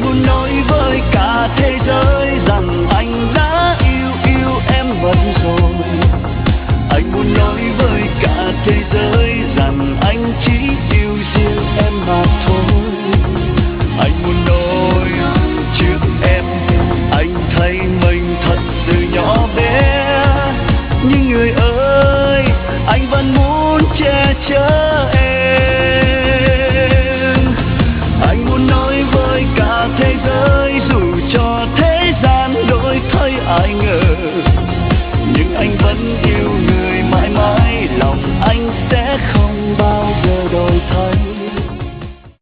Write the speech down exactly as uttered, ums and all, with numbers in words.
muốn nói với cả thế giới rằng anh đã yêu yêu em mất rồi. Anh muốn nói